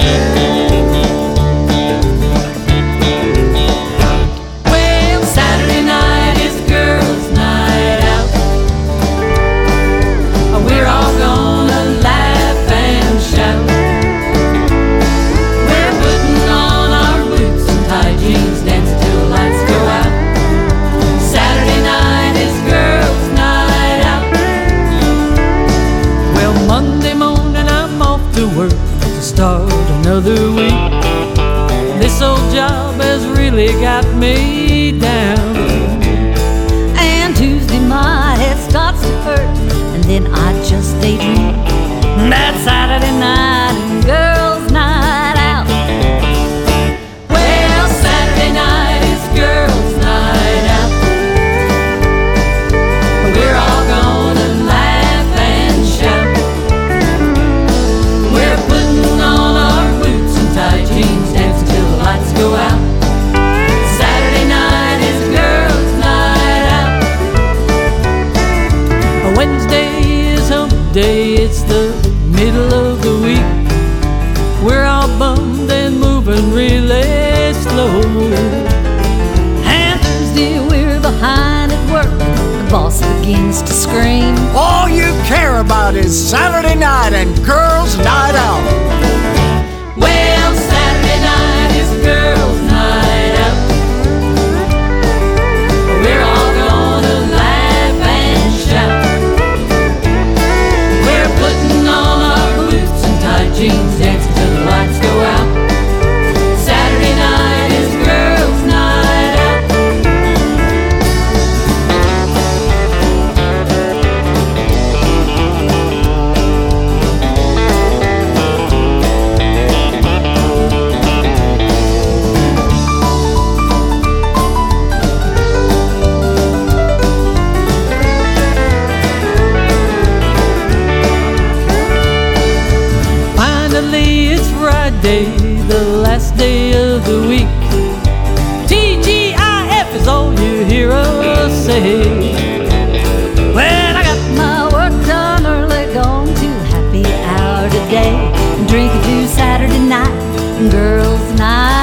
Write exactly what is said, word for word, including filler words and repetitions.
Well, Saturday night is girls' night out. We're all gonna laugh and shout. We're putting on our boots and tight jeans, dancing till the lights go out. Saturday night is girls' night out. Well, Monday morning I'm off to work to start another week. This old job has really got me down. And Tuesday my head starts to hurt, and then I just daydream. That Saturday night and girls' night out. Well, Saturday night is girls' night out. We're all gonna laugh and shout. We're putting on our boots and tight jeans, dancing till the lights go out. Saturday night is girls' night out. Wednesday is hump day, it's the middle of the week. We're all bummed and moving really slow. And Thursday we're behind at work. The boss begins to scream. All you care about is Saturday night and girls' night out. Well, Saturday night is girls' night out. We're all gonna laugh and shout. We're putting on our boots and tight jeans, dancing till the lights go out. Saturday night is girls' night out. Finally, it's Friday, the last day of the week. T G I F is all you hear us say. Well, I got my work done early, gone to happy hour today, drinking to Saturday night and girls' night